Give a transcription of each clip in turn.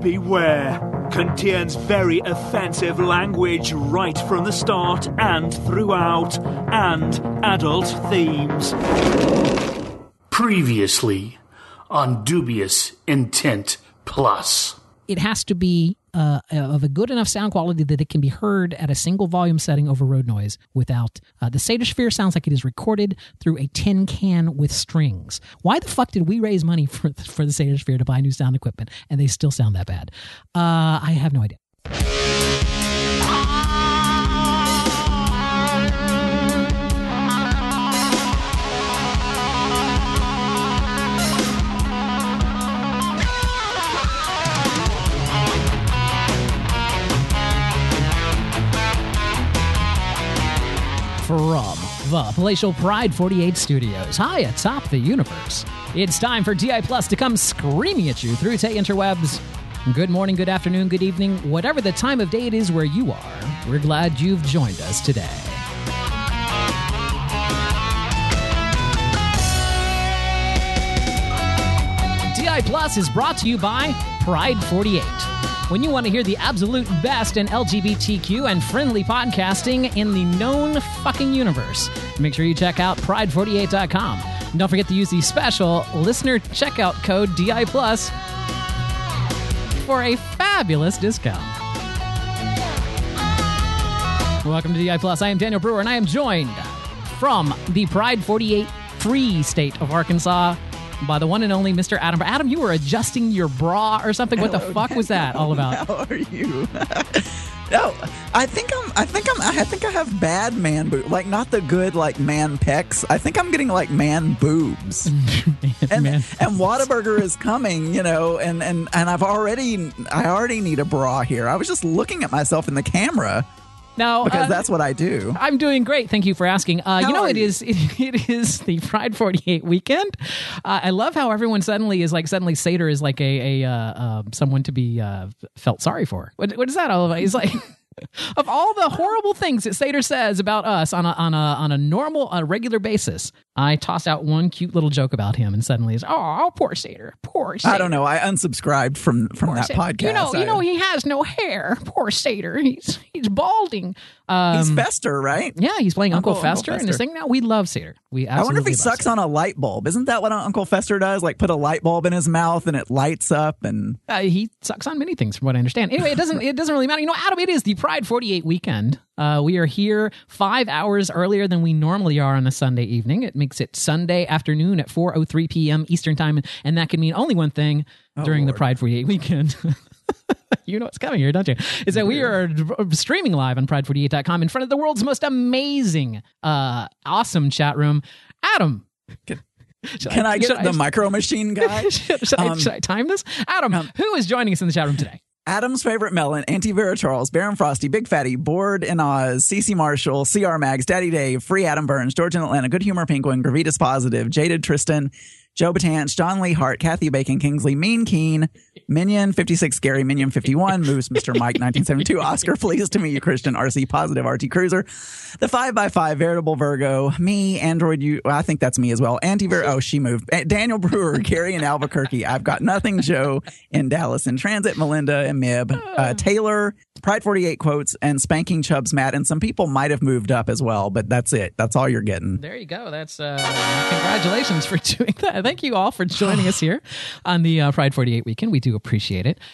beware. Contains very offensive language right from the start and throughout, and adult themes. Previously on Dubious Intent Plus. It has to be of a good enough sound quality that it can be heard at a single volume setting over road noise without... the Satosphere sounds like it is recorded through a tin can with strings. Why the fuck did we raise money for the Satosphere to buy new sound equipment and they still sound that bad? I have no idea. From the palatial Pride 48 studios, high atop the universe, it's time for DI Plus to come screaming at you through the interwebs. Good morning, good afternoon, good evening, whatever the time of day it is where you are, we're glad you've joined us today. DI Plus is brought to you by Pride 48. When you want to hear the absolute best in LGBTQ and friendly podcasting in the known fucking universe, make sure you check out Pride48.com. And don't forget to use the special listener checkout code DI Plus for a fabulous discount. Welcome to DI Plus. I am Daniel Brewer, and I am joined from the Pride 48 free state of Arkansas by the one and only Mr. Adam. Adam, you were adjusting your bra or something. What the fuck was that all about? How are you? No, I think I have bad man boobs. Like, not the good, like, man pecs. I think I'm getting, like, man boobs. and Whataburger is coming, you know, and I already need a bra here. I was just looking at myself in the camera. No, because that's what I do. I'm doing great. Thank you for asking. It is the Pride 48 weekend. I love how everyone suddenly Sater is like a someone to be felt sorry for. What is that all about? He's like, of all the horrible things that Sater says about us on a regular basis, I toss out one cute little joke about him, and suddenly it's, oh, poor Sater, poor Sater. I don't know. I unsubscribed from that Sater. podcast. You know, he has no hair. Poor Sater. He's balding. He's Fester, right? Yeah, he's playing Uncle Fester in this thing now. We love Sater. I wonder if he sucks on a light bulb. Isn't that what Uncle Fester does? Like, put a light bulb in his mouth and it lights up. And he sucks on many things, from what I understand. Anyway, it doesn't really matter. You know, Adam, it is the Pride 48 weekend. We are here 5 hours earlier than we normally are on a Sunday evening. It makes it Sunday afternoon at 4:03 p.m. Eastern Time, and that can mean only one thing during the Pride 48 weekend. You know what's coming here, don't you? Is that we are streaming live on Pride48.com in front of the world's most amazing, awesome chat room. Adam. Can I get the Micro Machine guy? Should I time this? Adam, who is joining us in the chat room today? Adam's Favorite Melon, Auntie Vera Charles, Baron Frosty, Big Fatty, Bored in Oz, CC Marshall, CR Mags, Daddy Dave, Free Adam Burns, George in Atlanta, Good Humor Penguin, Gravitas Positive, Jaded Tristan, Joe Batance, John Lee Hart, Kathy Bacon, Kingsley, Mean Keen, Minion 56, Gary, Minion 51, Moose, Mr. Mike 1972, Oscar, Pleased to Meet You, Christian, RC Positive, RT Cruiser, the 5x5, Veritable Virgo, me, Android, I think that's me as well, she moved, Daniel Brewer, Gary in Albuquerque, I've Got Nothing, Joe in Dallas in Transit, Melinda and Mib, Taylor, Pride 48 quotes, and Spanking Chubbs Matt, and some people might have moved up as well, but that's it. That's all you're getting. There you go. That's congratulations for doing that. Thank you all for joining us here on the Pride 48 weekend. We do appreciate it.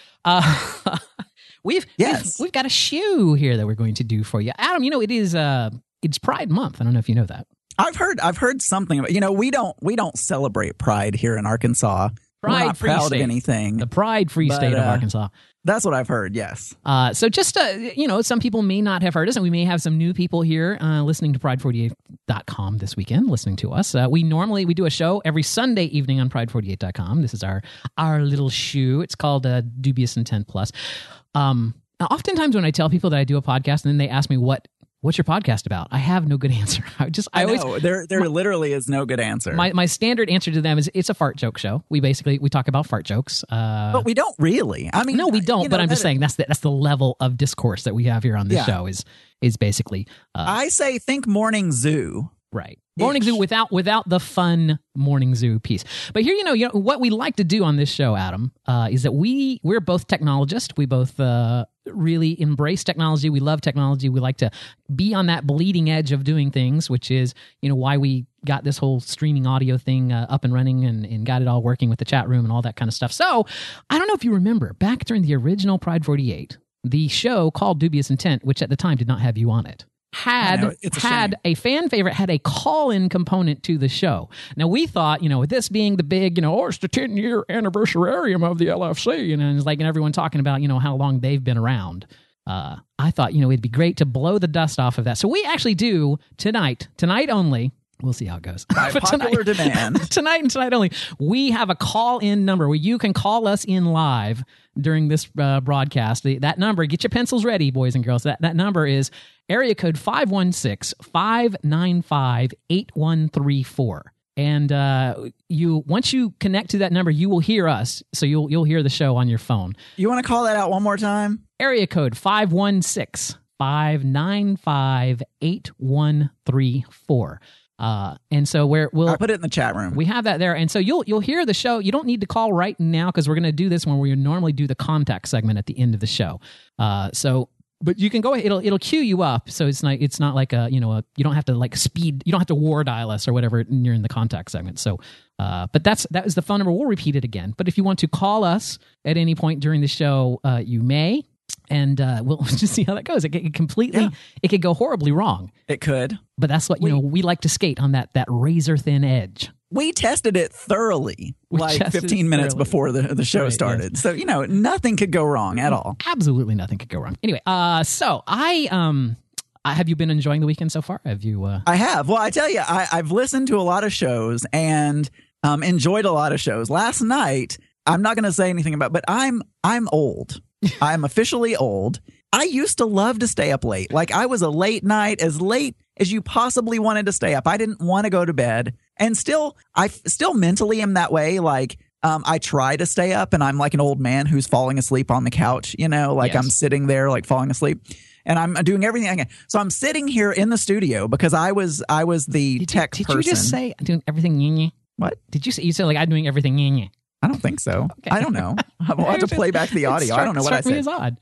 We've got a shoe here that we're going to do for you, Adam. You know, it's Pride Month. I don't know if you know that. I've heard something about. You know, we don't celebrate Pride here in Arkansas. We're not proud of anything. The Pride Free State of Arkansas. That's what I've heard, yes. So just, some people may not have heard us, and we may have some new people here listening to Pride48.com this weekend, listening to us. We do a show every Sunday evening on Pride48.com. This is our little shoe. It's called Dubious Intent Plus. Now, oftentimes when I tell people that I do a podcast and then they ask me what's your podcast about? I have no good answer. I know. There literally is no good answer. My standard answer to them is it's a fart joke show. We talk about fart jokes. But we don't really. I mean, no, we don't. But I'm just saying that's the level of discourse that we have here on this show is basically. I say think Morning Zoo. Right. Morning Zoo without the fun Morning Zoo piece. But here, you know what we like to do on this show, Adam, is that we're both technologists. We both really embrace technology. We love technology. We like to be on that bleeding edge of doing things, which is, you know, why we got this whole streaming audio thing up and running and got it all working with the chat room and all that kind of stuff. So I don't know if you remember, back during the original Pride 48, the show called Dubious Intent, which at the time did not have you on it, had a fan favorite, had a call-in component to the show. Now, we thought, you know, with this being the big, you know, it's the 10-year anniversarium of the LFC, you know, and it's like, and everyone talking about, you know, how long they've been around. I thought, you know, it'd be great to blow the dust off of that. So we actually do tonight only. We'll see how it goes. By popular demand. Tonight only. We have a call-in number where you can call us in live during this broadcast. That number, get your pencils ready, boys and girls. That number is area code 516-595-8134. And once you connect to that number, you will hear us. So you'll hear the show on your phone. You want to call that out one more time? Area code 516-595-8134. And so we'll I'll put it in the chat room. We have that there, and so you'll hear the show. You don't need to call right now because we're going to do this when we normally do the contact segment at the end of the show. But you can go ahead. It'll queue you up, so it's not like you don't have to like speed. You don't have to war dial us or whatever you're in the contact segment. So, but that is the phone number. We'll repeat it again. But if you want to call us at any point during the show, you may. And we'll just see how that goes. It could go horribly wrong. It could. But that's what, we like to skate on that razor thin edge. We tested it thoroughly, 15 minutes before the show started. Yes. So, nothing could go wrong at all. Absolutely nothing could go wrong. Anyway, so have you been enjoying the weekend so far? Have you? I have. Well, I tell you, I've listened to a lot of shows and enjoyed a lot of shows. Last night, I'm not going to say anything about, but I'm old. I'm officially old. I used to love to stay up late. Like, I was a late night, as late as you possibly wanted to stay up. I didn't want to go to bed. And I still mentally am that way. Like, I try to stay up and I'm like an old man who's falling asleep on the couch, yes. I'm sitting there like falling asleep and I'm doing everything I can. So I'm sitting here in the studio because I was the tech person. Did you just say I'm doing everything? What? Did you say? You said like I'm doing everything? I don't think so. Okay. I don't know. I'll have to play back the audio. I don't know what I said. Me as odd.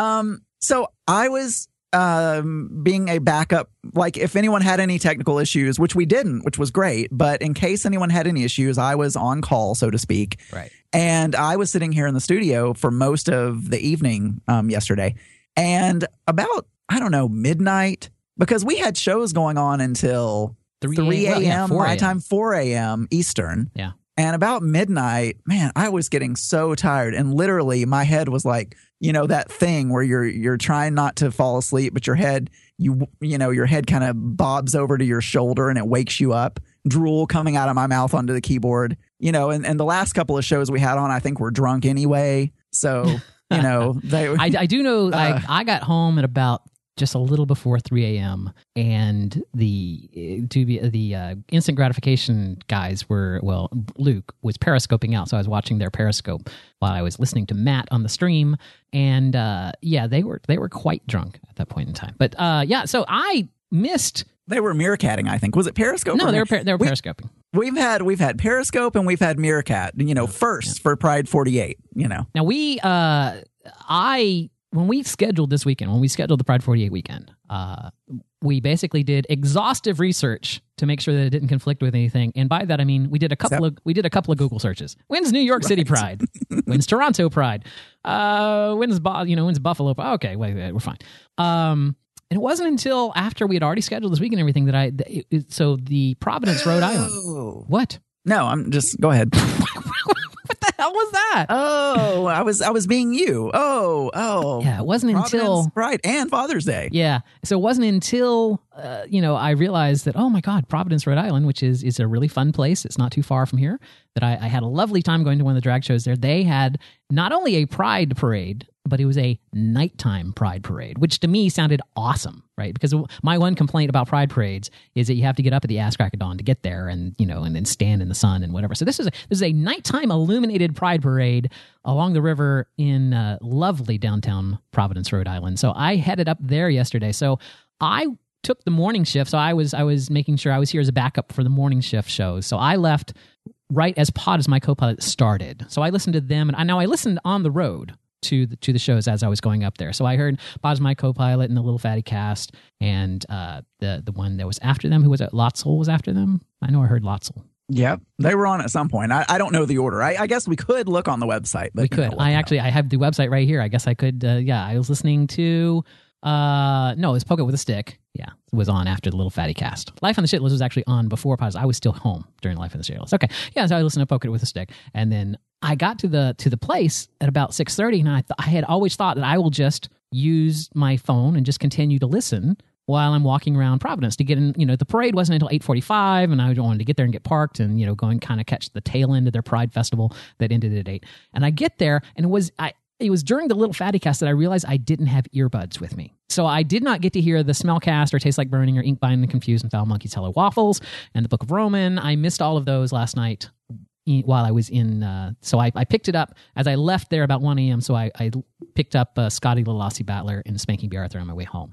So I was being a backup, like if anyone had any technical issues, which we didn't, which was great. But in case anyone had any issues, I was on call, so to speak. Right. And I was sitting here in the studio for most of the evening yesterday. And about, midnight, because we had shows going on until 3 a.m. my time, 4 a.m. Eastern. Yeah. And about midnight, man, I was getting so tired. And literally my head was like, that thing where you're trying not to fall asleep, but your head, your head kind of bobs over to your shoulder and it wakes you up. Drool coming out of my mouth onto the keyboard, and the last couple of shows we had on, I think were drunk anyway. So, I do know I got home at about just a little before 3 a.m. and the instant gratification guys Luke was periscoping out, so I was watching their periscope while I was listening to Matt on the stream, and they were quite drunk at that point in time. But so I missed. They were meerkatting, I think. Was it periscope? No, they were periscoping. We've had periscope and we've had meerkat. First for Pride 48. Now when we scheduled this weekend, when we scheduled the Pride 48 weekend, we basically did exhaustive research to make sure that it didn't conflict with anything. And by that I mean we did a couple of Google searches. When's New York City Pride? When's Toronto Pride? When's Buffalo Pride? Okay, wait, we're fine. And it wasn't until after we had already scheduled this weekend and everything that so the Providence, Rhode Island. What? No, I'm just go ahead. What the hell was that? Oh, I was being you. Oh. Yeah, it wasn't until Pride and Father's Day. Yeah. So it wasn't until I realized that, oh my God, Providence, Rhode Island, which is a really fun place. It's not too far from here. That I had a lovely time going to one of the drag shows there. They had not only a Pride parade, but it was a nighttime Pride parade, which to me sounded awesome, right? Because my one complaint about Pride parades is that you have to get up at the ass crack of dawn to get there, and and then stand in the sun and whatever. So this is a nighttime illuminated Pride parade along the river in lovely downtown Providence, Rhode Island. So I headed up there yesterday. So I took the morning shift, so I was making sure I was here as a backup for the morning shift shows. So I left right as Pod as My Co-Pilot started. So I listened to them, and I listened on the road to the shows as I was going up there. So I heard Pod as My Co-Pilot and the Little Fatty Cast, and the one that was after them. Who was it? Lotzel was after them. I know I heard Lotzel. Yep, they were on at some point. I don't know the order. I guess we could look on the website. But we could. I have the website right here. I guess I could. I was listening to. No, it was Poke It with a Stick. Yeah, it was on after the Little Fatty Cast. Life on the Shitlist was actually on before Pause. I was still home during Life on the Shitlist. Okay, yeah, so I listened to Poke It with a Stick, and then I got to the place at about 6:30, and I had always thought that I will just use my phone and just continue to listen while I'm walking around Providence to get in. The parade wasn't until 8:45, and I wanted to get there and get parked and, go and kind of catch the tail end of their Pride Festival that ended at 8. And I get there, and it was during the Little Fatty Cast that I realized I didn't have earbuds with me. So I did not get to hear the Smellcast or Taste Like Burning or Ink Bind and Confused and Foul Monkeys Hello Waffles and the Book of Roman. I missed all of those last night while I was in. So I picked it up as I left there about 1 a.m. So I picked up Scotty the Lassie Battler and Spanking B. Arthur on my way home.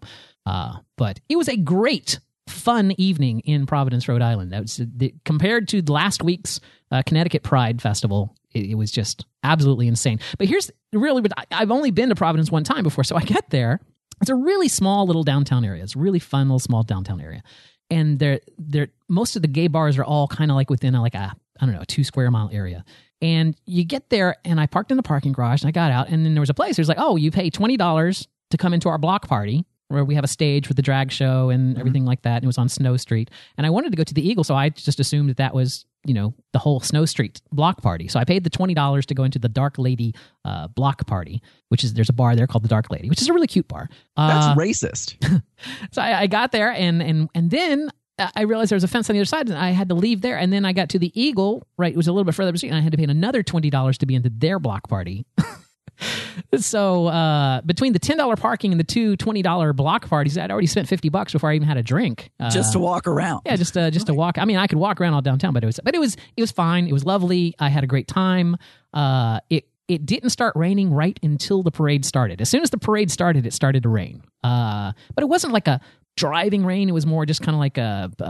But it was a great, fun evening in Providence, Rhode Island. That was compared to last week's Connecticut Pride Festival. It was just absolutely insane. But here's really, I've only been to Providence one time before, so I get there. It's a really small little downtown area. It's a really fun little small downtown area, and most of the gay bars are all kind of like within a 2 square mile area. And you get there, and I parked in the parking garage, and I got out, and then there was a place. There's like, oh, you pay $20 to come into our block party, where we have a stage with the drag show and everything like that. And it was on Snow Street. And I wanted to go to the Eagle, so I just assumed that was, the whole Snow Street block party. So I paid the $20 to go into the Dark Lady block party, there's a bar there called the Dark Lady, which is a really cute bar. That's racist. So I got there, and then I realized there was a fence on the other side, and I had to leave there. And then I got to the Eagle, right? It was a little bit further up the street, and I had to pay another $20 to be into their block party. So between the $10 parking and the two $20 block parties, I'd already spent $50 before I even had a drink. Just to walk around. Yeah, just to walk. I mean, I could walk around all downtown, but it was fine. It was lovely. I had a great time. It didn't start raining right until the parade started. As soon as the parade started, it started to rain. But it wasn't like a driving rain. It was more just kind of like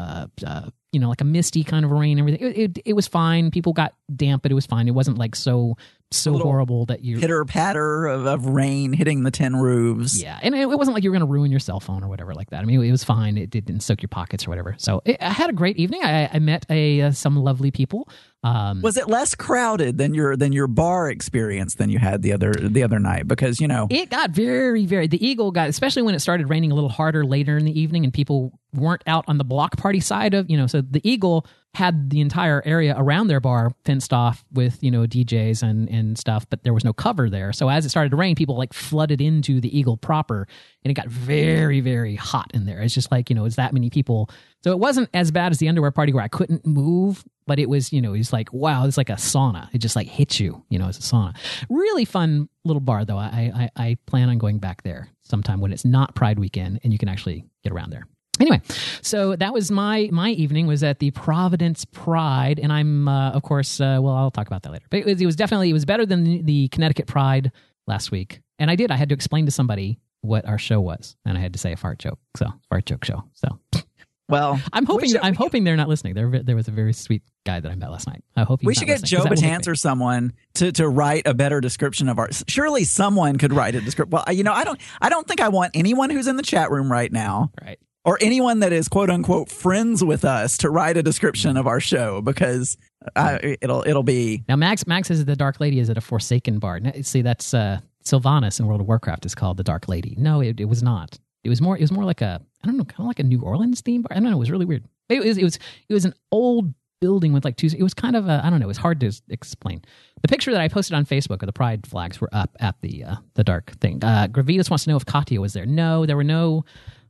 like a misty kind of rain. Everything. It was fine. People got damp, but it was fine. It wasn't like so horrible that you pitter patter of rain hitting the tin roofs. Yeah, and it wasn't like you were going to ruin your cell phone or whatever like that. I mean, it was fine. It didn't soak your pockets or whatever. So I had a great evening. I met some lovely people. Was it less crowded than your bar experience than you had the other night? Because it got very, very. The Eagle got, especially when it started raining a little harder later in the evening, and people weren't out on the block party side of So the Eagle had the entire area around their bar fenced off with DJs and stuff, but there was no cover there. So as it started to rain, people flooded into the Eagle proper, and it got very, very hot in there. It's just it's that many people. So it wasn't as bad as the underwear party where I couldn't move, but it was it's like, wow, it's like a sauna. It just hits you, it's a sauna. Really fun little bar though. I plan on going back there sometime when it's not Pride weekend and you can actually get around there. Anyway, so that was my evening, was at the Providence Pride, and I'm of course I'll talk about that later. But it was better than the Connecticut Pride last week, and I had to explain to somebody what our show was, and I had to say a fart joke show. So well, I'm hoping they're not listening. There was a very sweet guy that I met last night. I hope we should get Joe Batance or someone to write a better description of our. Surely someone could write a description. Well, I don't think I want anyone who's in the chat room right now, right, or anyone that is quote unquote friends with us to write a description of our show, because it'll be. Now Max says the Dark Lady is at a Forsaken bar. See, that's Sylvanas in World of Warcraft is called the Dark Lady. No, it was not. It was more like a, I don't know, kind of like a New Orleans theme bar. I don't know. It was really weird. It was an old building with it was kind of I don't know. It was hard to explain. The picture that I posted on Facebook of the Pride flags were up at the Dark thing. Gravitas wants to know if Katya was there. No, there were no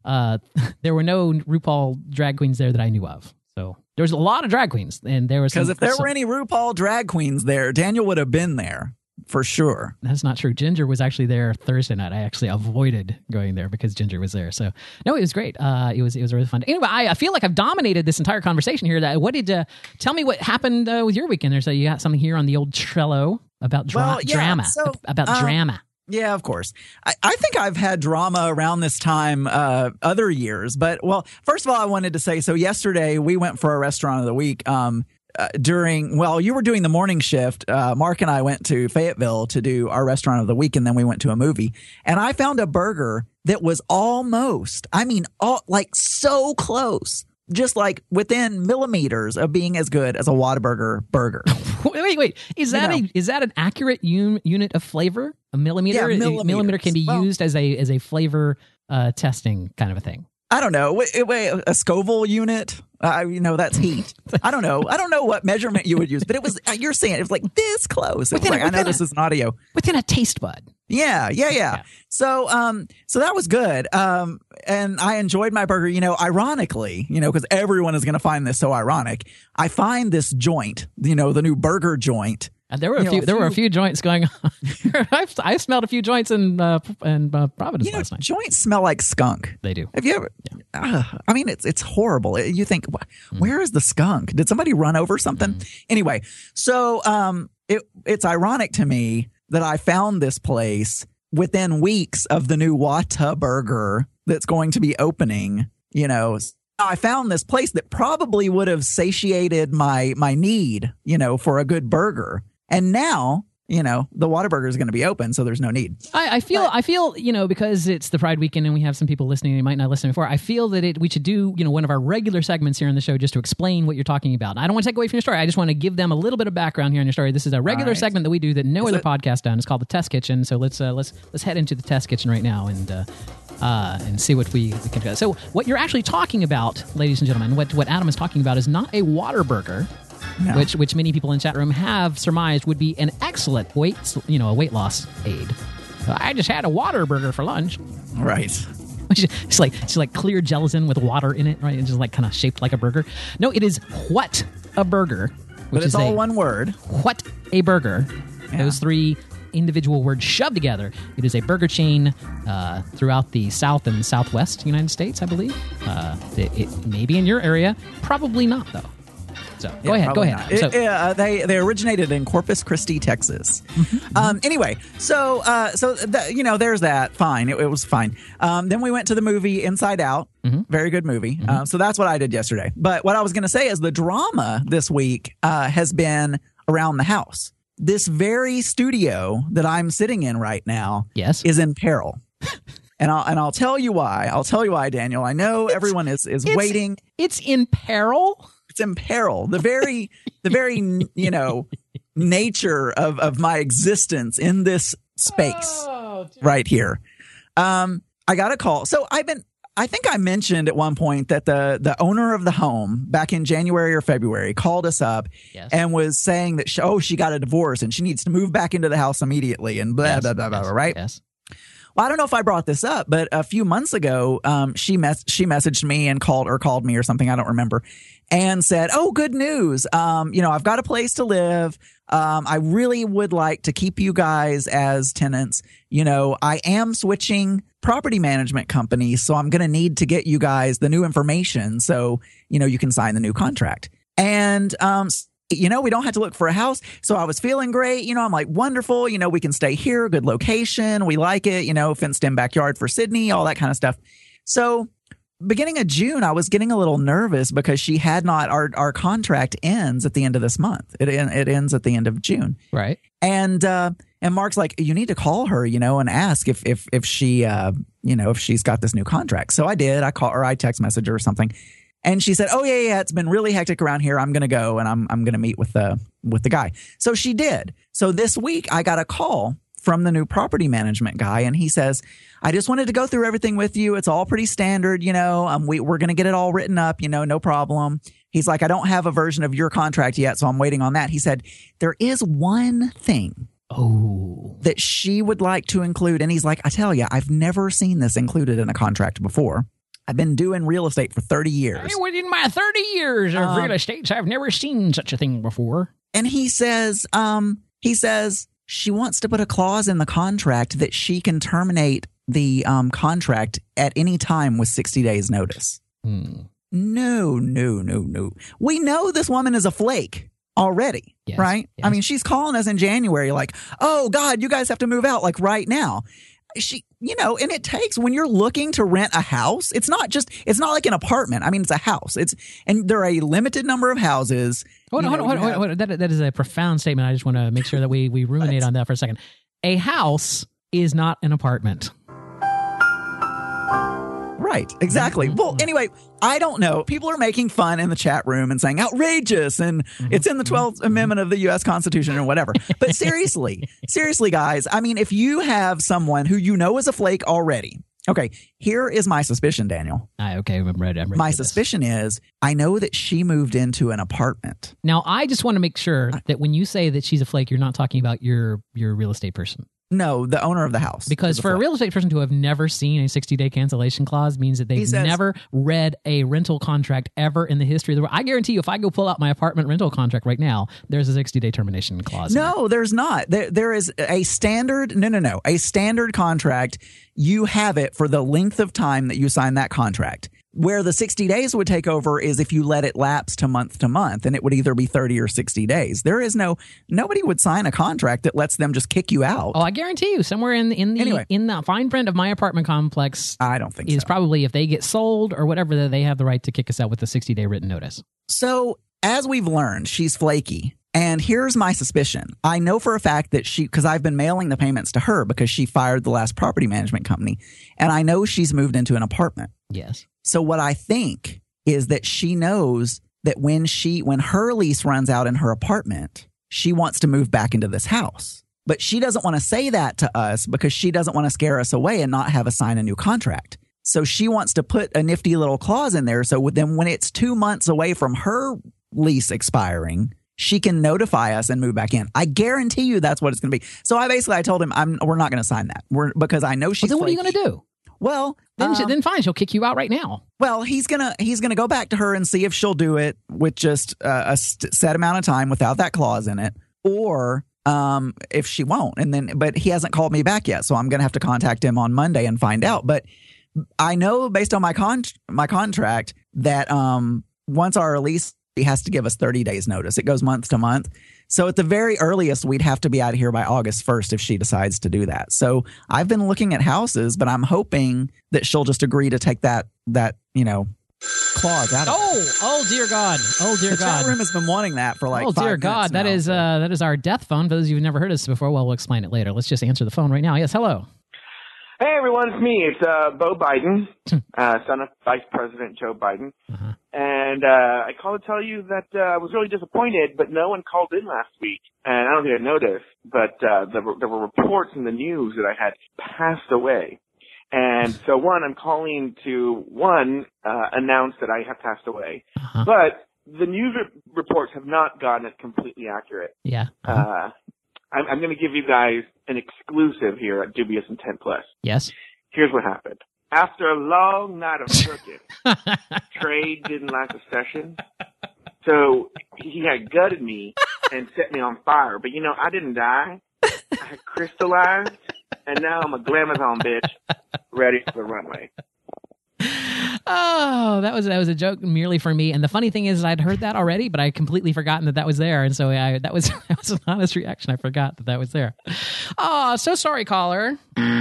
RuPaul drag queens there that I knew of. So there was a lot of drag queens, and there was, because if there were any RuPaul drag queens there, Daniel would have been there. For sure. That's not true. Ginger was actually there Thursday night. I actually avoided going there because Ginger was there. So, no, it was great. It was really fun. Anyway, I feel like I've dominated this entire conversation here. Tell me what happened with your weekend? You got something here on the old Trello about drama. So, about drama. Yeah, of course. I think I've had drama around this time other years. But, well, first of all, I wanted to say, so yesterday we went for a restaurant of the week you were doing the morning shift. Mark and I went to Fayetteville to do our restaurant of the week, and then we went to a movie. And I found a burger that was so close. Just like within millimeters of being as good as a Whataburger burger. Wait. Is that an accurate unit of flavor? A millimeter? Yeah, millimeter can be used as a flavor testing kind of a thing. I don't know. Wait, a Scoville unit? That's heat. I don't know. I don't know what measurement you would use, but it was. You're saying it was like this close. I know this is an audio within a taste bud. Yeah. So that was good. And I enjoyed my burger. Ironically, because everyone is going to find this so ironic. I find this joint, the new burger joint. And there were a few joints going on. I've smelled a few joints in Providence last night. Joints smell like skunk. They do. Have you ever? Yeah. It's horrible. You think, where is the skunk? Did somebody run over something? Anyway, so it's ironic to me that I found this place within weeks of the new Whataburger that's going to be opening. I found this place that probably would have satiated my need, for a good burger. And now, the Whataburger is going to be open, so there's no need. I feel, because it's the Pride weekend and we have some people listening who might not listen before, I feel that we should do, one of our regular segments here on the show just to explain what you're talking about. I don't want to take away from your story. I just want to give them a little bit of background here on your story. This is a regular segment that we do that no other podcast does. It's called the Test Kitchen. So let's head into the Test Kitchen right now and see what we can do. So what you're actually talking about, ladies and gentlemen, what Adam is talking about is not a Whataburger. No. Which many people in chat room have surmised would be an excellent weight loss aid. I just had a Whataburger for lunch. Right. It's like clear gelatin with water in it, right? It's just like kind of shaped like a burger. No, it is what a burger. But it's all one word. What a burger. Yeah. Those three individual words shoved together. It is a burger chain throughout the South and Southwest United States, I believe. It may be in your area. Probably not, though. So go ahead. They originated in Corpus Christi, Texas. Anyway, so there's that. Fine, it was fine. Then we went to the movie Inside Out. Very good movie. So that's what I did yesterday. But what I was going to say is the drama this week has been around the house. This very studio that I'm sitting in right now is in peril. And I'll tell you why. Daniel. I know everyone is waiting. It's in peril. It's in peril. The very nature of my existence in this space right here. I got a call. So I think I mentioned at one point that the owner of the home back in January or February called us up and was saying that she got a divorce and she needs to move back into the house immediately and blah, blah, blah, blah, right? Yes. Well, I don't know if I brought this up, but a few months ago, she messaged me and called me or something. I don't remember, and said, "Oh, good news. I've got a place to live. I really would like to keep you guys as tenants. I am switching property management companies, so I'm going to need to get you guys the new information so you can sign the new contract." And we don't have to look for a house. So I was feeling great. I'm like, wonderful. We can stay here. Good location. We like it. Fenced in backyard for Sydney, all that kind of stuff. So beginning of June, I was getting a little nervous because she had not, our contract ends at the end of this month. It ends at the end of June. Right. And Mark's like, you need to call her, and ask if she, if she's got this new contract. So I did. I text messaged her or something. And she said, "Oh yeah, it's been really hectic around here. I'm going to go and I'm going to meet with the guy." So she did. So this week I got a call from the new property management guy, and he says, "I just wanted to go through everything with you. It's all pretty standard, we're going to get it all written up, no problem." He's like, "I don't have a version of your contract yet, so I'm waiting on that." He said, "There is one thing that she would like to include." And he's like, "I tell you, I've never seen this included in a contract before. I've been doing real estate for 30 years. Within my 30 years of real estate, I've never seen such a thing before." And he says, she wants to put a clause in the contract that she can terminate the contract at any time with 60 days notice. No. We know this woman is a flake. already, Yes, right? yes. I mean, she's calling us in January like, oh, God, you guys have to move out like right now. And it takes, when you're looking to rent a house, it's not like an apartment. I mean, it's a house. And there are a limited number of houses. Hold on. That is a profound statement. I just want to make sure that we ruminate on that for a second. A house is not an apartment. Right, exactly. Well, anyway, I don't know. People are making fun in the chat room and saying outrageous, and it's in the 12th Amendment of the U.S. Constitution or whatever. But seriously, guys, I mean, if you have someone who you know is a flake already, okay, here is my suspicion, Daniel. Okay, I'm ready. My suspicion is I know that she moved into an apartment. Now, I just want to make sure that when you say that she's a flake, you're not talking about your real estate person. No, the owner of the house. Because for a real estate person to have never seen a 60-day cancellation clause means that they've never read a rental contract ever in the history of the world. I guarantee you, if I go pull out my apartment rental contract right now, there's a 60-day termination clause. No, there's not. There is a standard. No. A standard contract. You have it for the length of time that you sign that contract. Where the 60 days would take over is if you let it lapse to month, and it would either be 30 or 60 days. Nobody would sign a contract that lets them just kick you out. Oh, I guarantee you, somewhere in the fine print of my apartment complex, I don't think is probably if they get sold or whatever, that they have the right to kick us out with a 60-day written notice. So as we've learned, she's flaky. And here's my suspicion. I know for a fact that because I've been mailing the payments to her because she fired the last property management company. And I know she's moved into an apartment. Yes. So what I think is that she knows that when her lease runs out in her apartment, she wants to move back into this house. But she doesn't want to say that to us because she doesn't want to scare us away and not have us sign a new contract. So she wants to put a nifty little clause in there. So then when it's 2 months away from her lease expiring, she can notify us and move back in. I guarantee you that's what it's going to be. So I told him we're not going to sign that. Because I know she's. Well, then what are you going to do? Well, then fine, she'll kick you out right now. Well, he's gonna go back to her and see if she'll do it with just a set amount of time without that clause in it, or if she won't. But he hasn't called me back yet, so I'm gonna have to contact him on Monday and find out. But I know based on my contract that once our release, he has to give us 30 days notice. It goes month to month. So at the very earliest, we'd have to be out of here by August 1st if she decides to do that. So I've been looking at houses, but I'm hoping that she'll just agree to take that clause out of it. Oh, dear God. Oh, dear God. The chat room has been wanting that for like 5 dear minutes God. now. That is our death phone. For those of you who've never heard us before, well, we'll explain it later. Let's just answer the phone right now. Yes, hello. Hey, everyone, it's me. It's Beau Biden, son of Vice President Joe Biden. Uh-huh. And I called to tell you that I was really disappointed, but no one called in last week. And I don't think I noticed, but there were reports in the news that I had passed away. And so, I'm calling to, announce that I have passed away. Uh-huh. But the news reports have not gotten it completely accurate. Yeah. Uh-huh. I'm going to give you guys an exclusive here at Dubious Intent Plus. Yes. Here's what happened. After a long night of circuit, Trade didn't like the session. So he had gutted me and set me on fire. But, I didn't die. I had crystallized, and now I'm a glamazon bitch ready for the runway. Oh, that was a joke merely for me. And the funny thing is, I'd heard that already, but I had completely forgotten that was there. And so that was an honest reaction. I forgot that was there. Oh, so sorry, caller.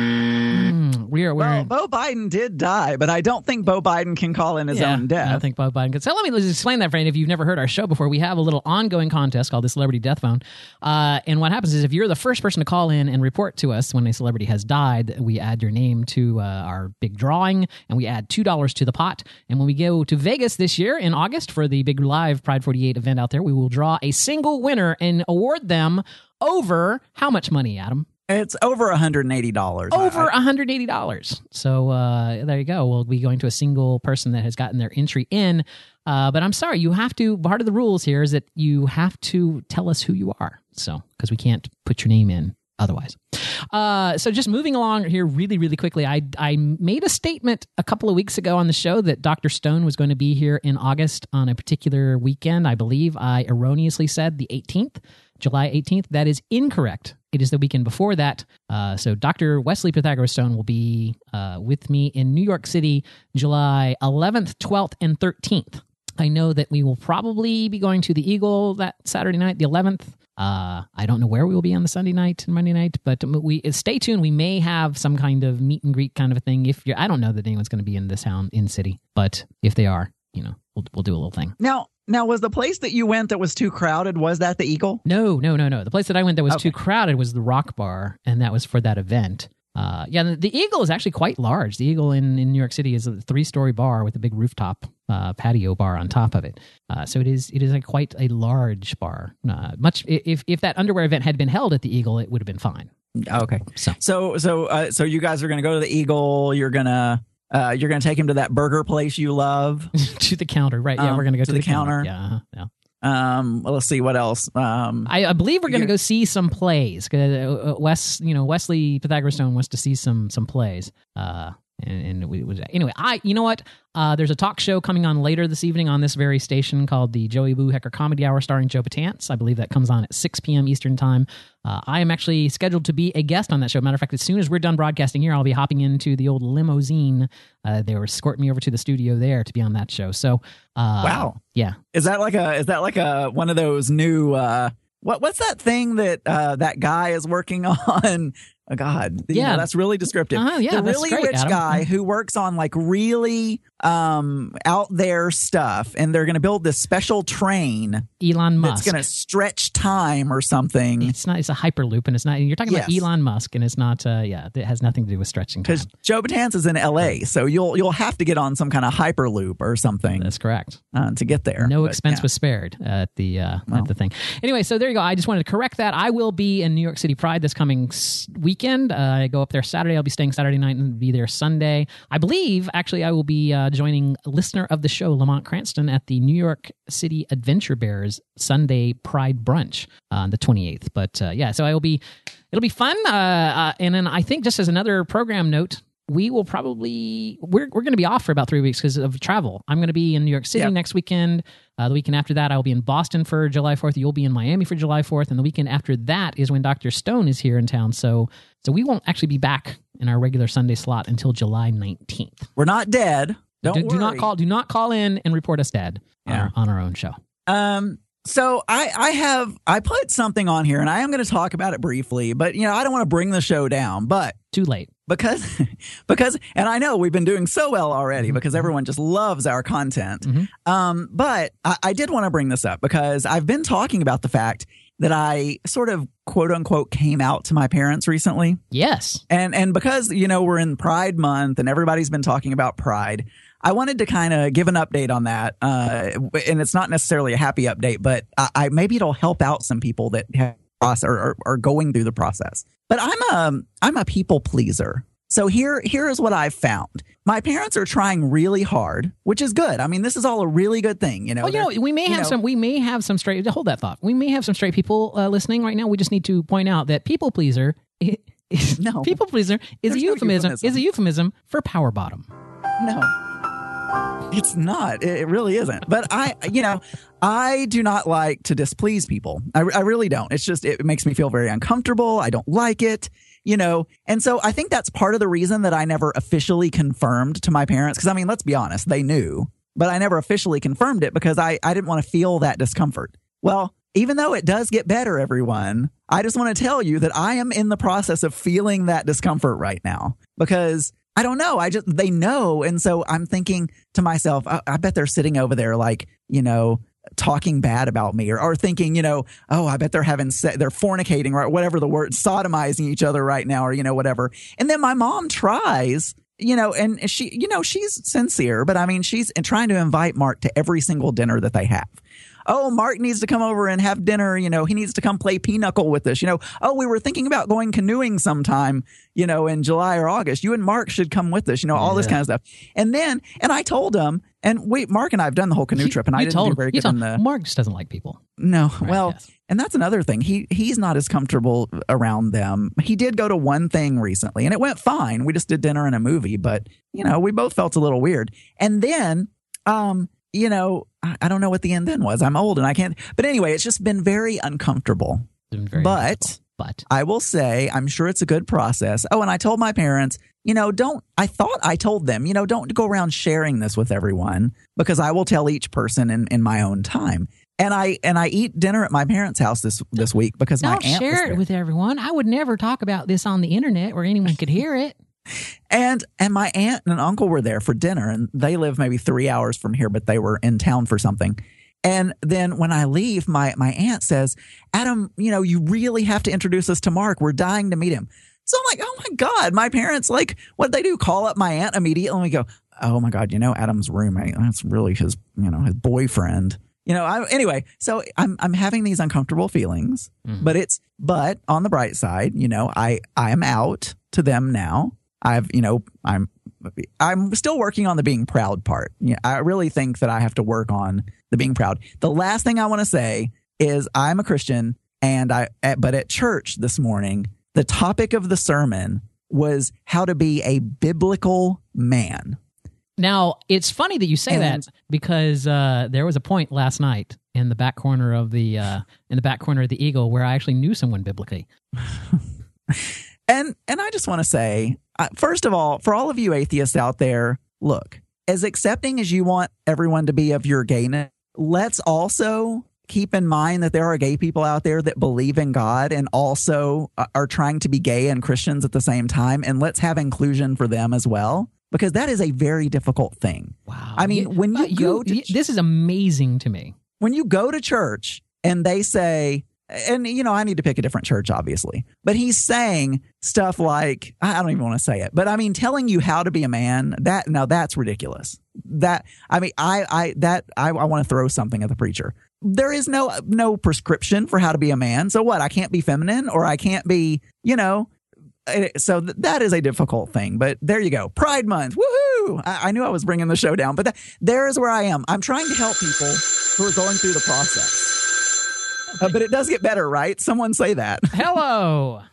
Well, Beau Biden did die, but I don't think Beau Biden can call in his own death. I don't think Beau Biden could. So let me just explain that for you. If you've never heard our show before, we have a little ongoing contest called the Celebrity Death Phone. And what happens is if you're the first person to call in and report to us when a celebrity has died, we add your name to our big drawing, and we add $2 to the pot. And when we go to Vegas this year in August for the big live Pride 48 event out there, we will draw a single winner and award them over how much money, Adam? It's over $180. Over $180. So there you go. We'll be going to a single person that has gotten their entry in. But I'm sorry, you have to, part of the rules here is that you have to tell us who you are. So, because we can't put your name in otherwise. So just moving along here really, really quickly, I made a statement a couple of weeks ago on the show that Dr. Stone was going to be here in August on a particular weekend. I believe I erroneously said the 18th, July 18th. That is incorrect. It is the weekend before that. So Dr. Wesley Pythagoras Stone will be with me in New York City, July 11th, 12th, and 13th. I know that we will probably be going to the Eagle that Saturday night, the 11th. I don't know where we will be on the Sunday night and Monday night, but stay tuned. We may have some kind of meet and greet kind of a thing. I don't know that anyone's going to be in this town, in city, but if they are, we'll do a little thing. Now, was the place that you went that was too crowded, was that the Eagle? No. The place that I went that was too crowded was the Rock Bar, and that was for that event. The Eagle is actually quite large. The Eagle in New York City is a 3-story bar with a big rooftop patio bar on top of it. So it is quite a large bar. Much if that underwear event had been held at the Eagle, it would have been fine. Okay. So you guys are going to go to the Eagle. You're gonna take him to that burger place you love. To the counter, right? Yeah, we're going to go to the counter. Yeah. Well, let's see what else. I believe we're going to go see some plays. Wesley Pythagoras Stone wants to see some plays. Anyway, you know what? There's a talk show coming on later this evening on this very station called the Joey Boo Hecker Comedy Hour starring Joe Batance. I believe that comes on at 6 p.m. Eastern Time. I am actually scheduled to be a guest on that show. Matter of fact, as soon as we're done broadcasting here, I'll be hopping into the old limousine. They were escorting me over to the studio there to be on that show. So, wow, yeah. Is that like a one of those new what's that thing that that guy is working on? Oh God, that's really descriptive. The really great, rich Adam. guy who works on like really out there stuff, and they're going to build this special train. Elon Musk. It's going to stretch time or something. It's not. It's a hyperloop, and it's not. You're talking about Elon Musk, and it's not. It has nothing to do with stretching time. Because Joe Batance is in L.A., so you'll have to get on some kind of hyperloop or something. That's correct. To get there. No expense was spared at the thing. Anyway, so there you go. I just wanted to correct that. I will be in New York City Pride this coming weekend. I go up there Saturday. I'll be staying Saturday night and be there Sunday. I believe, actually, I will be joining a listener of the show, Lamont Cranston, at the New York City Adventure Bears Sunday Pride Brunch on the 28th. But so it'll be fun. And then I think just as another program note, we will probably we're going to be off for about 3 weeks because of travel. I'm going to be in New York City next weekend. The weekend after that, I'll be in Boston for July 4th. You'll be in Miami for July 4th. And the weekend after that is when Dr. Stone is here in town. So we won't actually be back in our regular Sunday slot until July 19th. We're not dead. Don't worry. Do not call in and report us dead on our own show. So I put something on here, and I am going to talk about it briefly, but I don't want to bring the show down, but too late. Because and I know we've been doing so well already because everyone just loves our content. But I did want to bring this up because I've been talking about the fact that I sort of quote unquote came out to my parents recently. Yes. And because, we're in Pride Month and everybody's been talking about Pride, I wanted to kind of give an update on that. And it's not necessarily a happy update, but maybe it'll help out some people that have are going through the process. But I'm a people pleaser. So here is what I've found. My parents are trying really hard, which is good. I mean, this is all a really good thing, Well, we may have some straight. Hold that thought. We may have some straight people listening right now. We just need to point out that people pleaser. People pleaser is a euphemism. Is a euphemism for power bottom. No, it's not. It really isn't. But I do not like to displease people. I really don't. It's just it makes me feel very uncomfortable. I don't like it. And so I think that's part of the reason that I never officially confirmed to my parents. Because, I mean, let's be honest, they knew, but I never officially confirmed it because I didn't want to feel that discomfort. Well, even though it does get better, everyone, I just want to tell you that I am in the process of feeling that discomfort right now because I don't know. They know. And so I'm thinking to myself, I bet they're sitting over there like, talking bad about me or thinking, I bet they're they're fornicating or whatever the word, sodomizing each other right now or, whatever. And then my mom tries, and she, she's sincere, but I mean, she's trying to invite Mark to every single dinner that they have. Oh, Mark needs to come over and have dinner. He needs to come play pinochle with us. Oh, we were thinking about going canoeing sometime, in July or August. You and Mark should come with us, all this kind of stuff. And I told him, and Mark and I have done the whole canoe trip, and I didn't do very good in the... Mark just doesn't like people. No. Right, well, yes. And that's another thing. He's not as comfortable around them. He did go to one thing recently, and it went fine. We just did dinner and a movie, but, we both felt a little weird. And then, I don't know what the end then was. I'm old and I can't. But anyway, it's just been very uncomfortable. But I will say, I'm sure it's a good process. Oh, and I told my parents, I thought I told them, don't go around sharing this with everyone because I will tell each person in my own time. And I eat dinner at my parents' house this week because my aunt don't share it with everyone. I would never talk about this on the internet where anyone could hear it. And my aunt and uncle were there for dinner, and they live maybe 3 hours from here, but they were in town for something. And then when I leave, my aunt says, Adam, you really have to introduce us to Mark. We're dying to meet him. So I'm like, oh my God, my parents, like, what'd they do? Call up my aunt immediately, and we go, oh my God, Adam's roommate, that's really his, his boyfriend. Anyway, so I'm having these uncomfortable feelings, but on the bright side, I am out to them now. I'm still working on the being proud part. I really think that I have to work on the being proud. The last thing I want to say is I'm a Christian, but at church this morning, the topic of the sermon was how to be a biblical man. Now, it's funny that you say that because there was a point last night in the back corner of the Eagle where I actually knew someone biblically. And I just want to say, first of all, for all of you atheists out there, look, as accepting as you want everyone to be of your gayness, let's also keep in mind that there are gay people out there that believe in God and also are trying to be gay and Christians at the same time. And let's have inclusion for them as well, because that is a very difficult thing. Wow. I mean, when you go to this is amazing to me. When you go to church and they say, and, I need to pick a different church, obviously, but he's saying stuff like, I don't even want to say it, but I mean, telling you how to be a man, that's ridiculous. I want to throw something at the preacher. There is no prescription for how to be a man. So what? I can't be feminine, or I can't be, so that is a difficult thing. But there you go. Pride Month. Woohoo! I knew I was bringing the show down, but there is where I am. I'm trying to help people who are going through the process. But it does get better, right? Someone say that. Hello.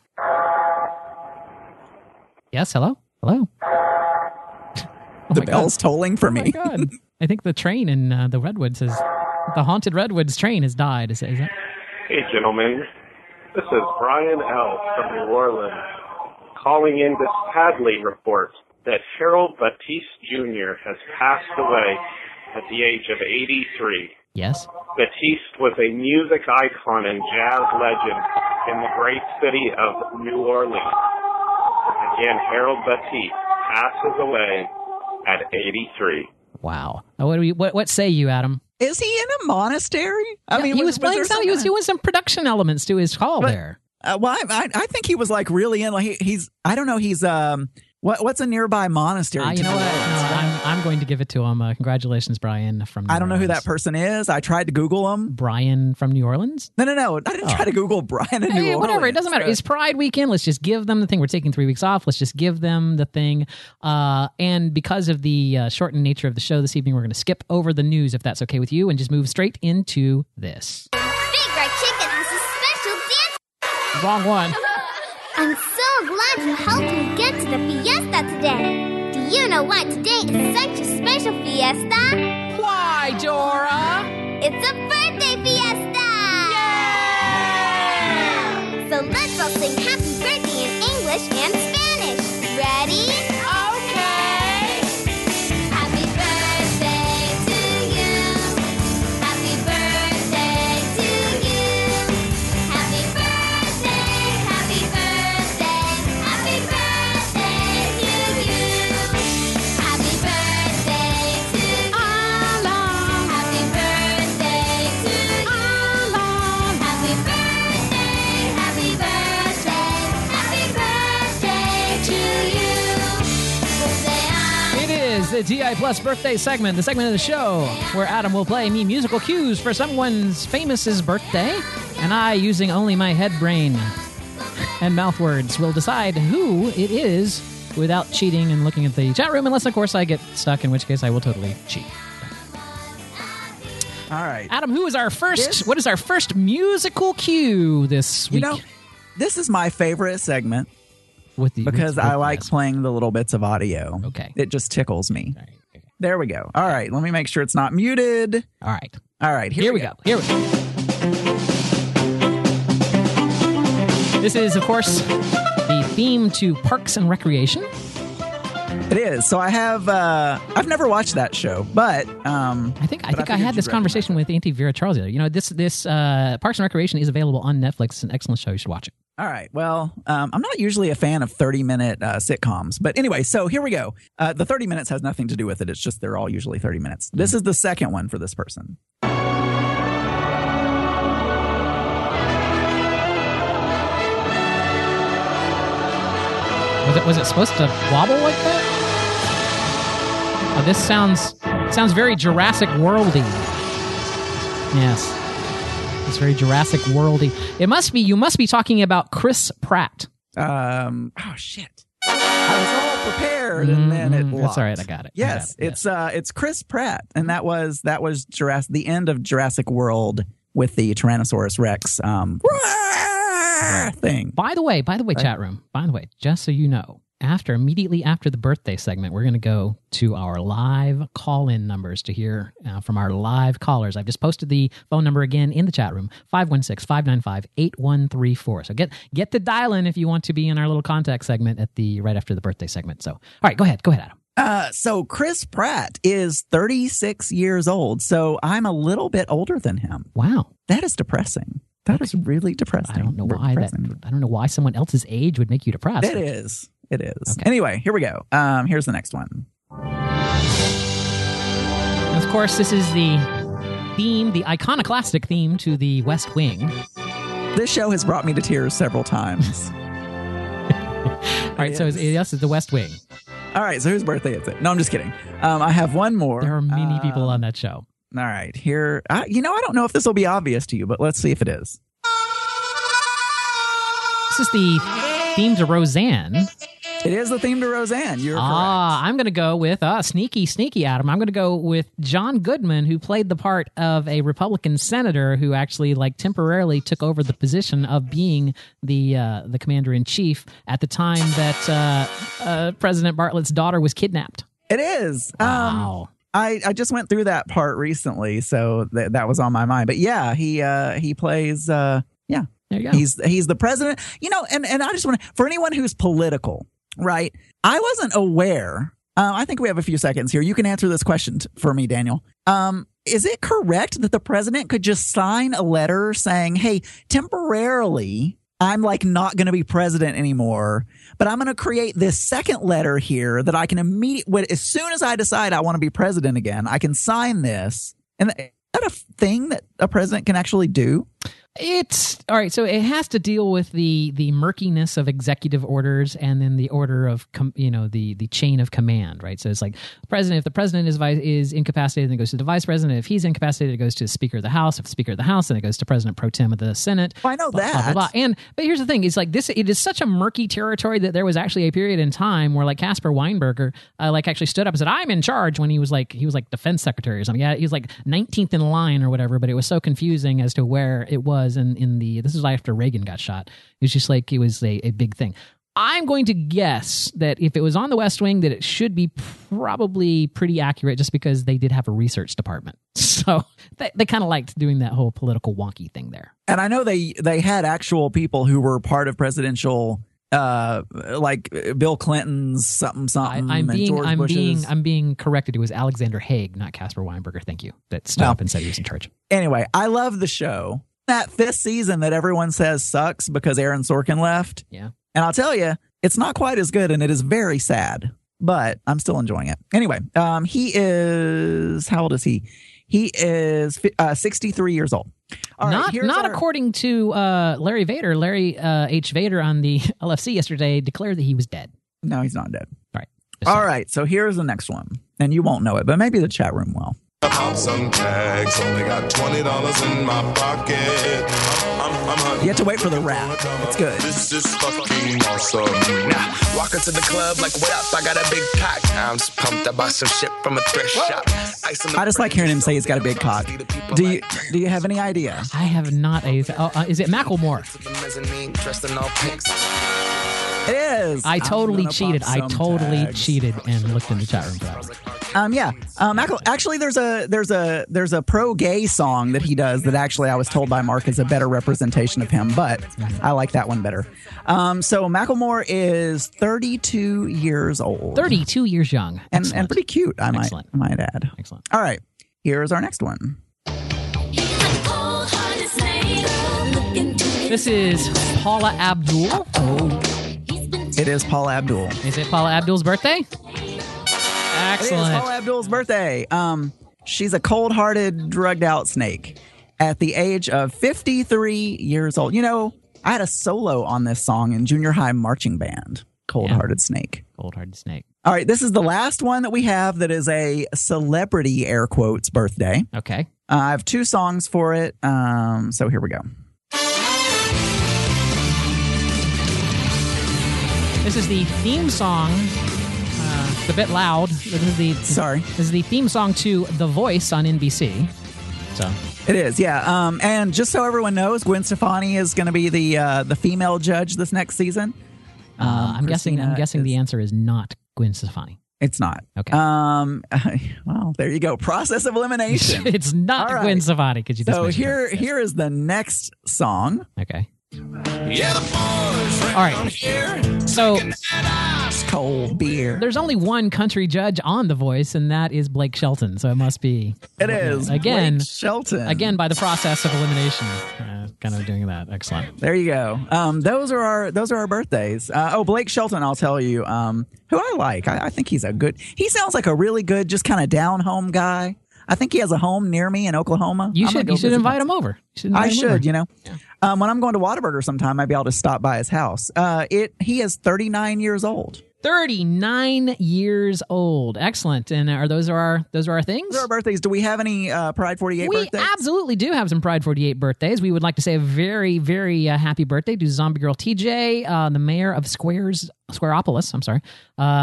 Yes, hello? Hello? The bell's tolling for me. Oh, my God. I think the train in the Redwoods the haunted Redwoods train has died. Is that? Hey, gentlemen. This is Brian L. from New Orleans calling in to sadly report that Harold Batiste Jr. has passed away at the age of 83. Yes. Batiste was a music icon and jazz legend in the great city of New Orleans. Again, Harold Batiste passes away at 83. Wow. What say you, Adam? Is he in a monastery? I mean, he was playing some. He was doing some production elements to his call there. Well, I think he was like really in. Like he's. I don't know. He's what's a nearby monastery? You know what? No, I'm going to give it to him. Congratulations, Brian from New I don't know Orleans. who that person is. I tried to Google him. Brian from New Orleans? No. I didn't try to Google Brian in New Orleans. Whatever. It doesn't matter. It's Pride weekend. Let's just give them the thing. We're taking 3 weeks off. Let's just give them the thing. And because of the shortened nature of the show this evening, we're going to skip over the news, if that's okay with you, and just move straight into this. Big Red Chicken has a special dance. Wrong one. I'm so glad you helped me get to the fiesta today. Do you know why today is such a special fiesta? Why, Dora? It's a birthday fiesta! Yay! So let's all sing happy birthday in English and Spanish. Ready? Okay! Happy birthday to you. Happy birthday to you. Happy birthday, happy birthday, happy birthday to you. Happy birthday to Allah. Happy birthday to Allah. Happy birthday, happy birthday to you. It is the TI Plus birthday segment, the segment of the show where Adam will play me musical cues for someone's famous's birthday, and I, using only my head brain and mouth words, will decide who it is without cheating and looking at the chat room, unless, of course, I get stuck, in which case I will totally cheat. All right. Adam, who is our first? What is our first musical cue this week? This is my favorite segment because I like playing the little bits of audio. Okay. It just tickles me. All right, okay. There we go. All right. Let me make sure it's not muted. All right. All right. Here we go. Here we go. This is, of course, the theme to Parks and Recreation. It is. So I have. I've never watched that show, but I think I had this conversation with Auntie Vera Charles the other. You know, this Parks and Recreation is available on Netflix. It's an excellent show. You should watch it. All right. Well, I'm not usually a fan of 30-minute sitcoms, but anyway. So here we go. The 30 minutes has nothing to do with it. It's just they're all usually 30 minutes. This is the second one for this person. Was it supposed to wobble like that? Oh, this sounds very Jurassic Worldy. Yes, it's very Jurassic Worldy. You must be talking about Chris Pratt. Oh shit! I was all prepared, and then it locked. That's all right. I got it. Yes, it's Chris Pratt, and that was the end of Jurassic World with the Tyrannosaurus Rex thing. By the way, chat room. By the way, just so you know, immediately after the birthday segment, we're going to go to our live call-in numbers to hear from our live callers. I've just posted the phone number again in the chat room, 516-595-8134. So get the dial-in if you want to be in our little contact segment right after the birthday segment. So, all right, go ahead, Adam. So Chris Pratt is 36 years old, so I'm a little bit older than him. Wow. That is depressing. That is really depressing. I don't know why I don't know why someone else's age would make you depressed. It is. Okay. Anyway, here we go. Here's the next one. And of course, this is the iconoclastic theme to the West Wing. This show has brought me to tears several times. All right, so it's the West Wing. All right, so whose birthday is it? No, I'm just kidding. I have one more. There are many people on that show. All right, here. I don't know if this will be obvious to you, but let's see if it is. This is the theme to Roseanne. It is the theme to Roseanne. You're correct. I'm going to go with sneaky Adam. I'm going to go with John Goodman, who played the part of a Republican senator who actually temporarily took over the position of being the commander in chief at the time that President Bartlett's daughter was kidnapped. It is. Wow. I just went through that part recently, so that was on my mind. But yeah, he plays. There you go. He's the president. And I just want to, for anyone who's political, right? I wasn't aware. I think we have a few seconds here. You can answer this question for me, Daniel. Is it correct that the president could just sign a letter saying, "Hey, temporarily, I'm not going to be president anymore, but I'm going to create this second letter here that I can as soon as I decide I want to be president again, I can sign this." And is that a thing that a president can actually do? It's all right. So it has to deal with the murkiness of executive orders and then the order of the chain of command, right? So it's like the president. If the president is incapacitated, then it goes to the vice president. If he's incapacitated, it goes to the Speaker of the House. If the Speaker of the House, then it goes to President pro tem of the Senate. Well, I know that. Blah, blah, blah. But here's the thing: it's this. It is such a murky territory that there was actually a period in time where Caspar Weinberger actually stood up and said, "I'm in charge," when he was defense secretary or something. Yeah, he was 19th in line or whatever. But it was so confusing as to where it was. And this is after Reagan got shot. It was just it was a big thing. I'm going to guess that if it was on the West Wing, that it should be probably pretty accurate, just because they did have a research department. So they kind of liked doing that whole political wonky thing there. And I know they had actual people who were part of presidential, like Bill Clinton's something. I'm being corrected. It was Alexander Haig, not Caspar Weinberger. Thank you. That stood up and said he was in charge. Anyway, I love the show. That fifth season that everyone says sucks because Aaron Sorkin left. Yeah. And I'll tell you, it's not quite as good, and it is very sad, but I'm still enjoying it. Anyway, he is, how old is he? He is 63 years old. Not according to Larry Vader. Larry H. Vader on the LFC yesterday declared that he was dead. No, he's not dead. All right. So here's the next one. And you won't know it, but maybe the chat room will. Some tags, only got $20 in my pocket. You have to wait for the rap. It's good. This is fucking awesome. Nah, walking to the club like, what up? I got a big cock. I'm just pumped. I bought some shit from a thrift shop. I just like hearing him say he's got a big cock. Do you have any idea? I have not. Is it Macklemore? It is. I totally cheated. I totally cheated and looked in the chat room for that one. Yeah. Actually, there's a pro gay song that he does that actually I was told by Mark is a better representation of him, but I like that one better. So Macklemore is 32 years old, 32 years young, and pretty cute. I might add. Excellent. All right, here's our next one. This is Paula Abdul. It is Paula Abdul. Is it Paula Abdul's birthday? Excellent. It is Paula Abdul's birthday. She's a cold-hearted, drugged-out snake at the age of 53 years old. You know, I had a solo on this song in junior high marching band, Cold-Hearted Snake. Cold-Hearted Snake. All right, this is the last one that we have that is a celebrity, air quotes, birthday. Okay. I have 2 songs for it, so here we go. This is the theme song. It's a bit loud. This is the theme song to The Voice on NBC. So it is, yeah. And just so everyone knows, Gwen Stefani is going to be the female judge this next season. I'm guessing the answer is not Gwen Stefani. It's not. Okay. Well, there you go. Process of elimination. It's not Gwen Stefani. Could you? So here is the next song. Okay. Yeah, the boys All right. here. So cold beer. There's only one country judge on The Voice, and that is Blake Shelton. So it must be. It is again Blake Shelton. Again, by the process of elimination, kind of doing that. Excellent. There you go. Those are our birthdays. Blake Shelton. I'll tell you. Who I like. I think he's a good. He sounds like a really good, just kind of down home guy. I think he has a home near me in Oklahoma. You should invite him over. I should, you know. Yeah. When I'm going to Whataburger sometime, maybe I'll just stop by his house. He is 39 years old. 39 years old. Excellent. And those are our things? Those are our birthdays. Do we have any Pride 48 birthdays? We absolutely do have some Pride 48 birthdays. We would like to say a very, very happy birthday to Zombie Girl TJ, the mayor of Squareopolis. I'm sorry.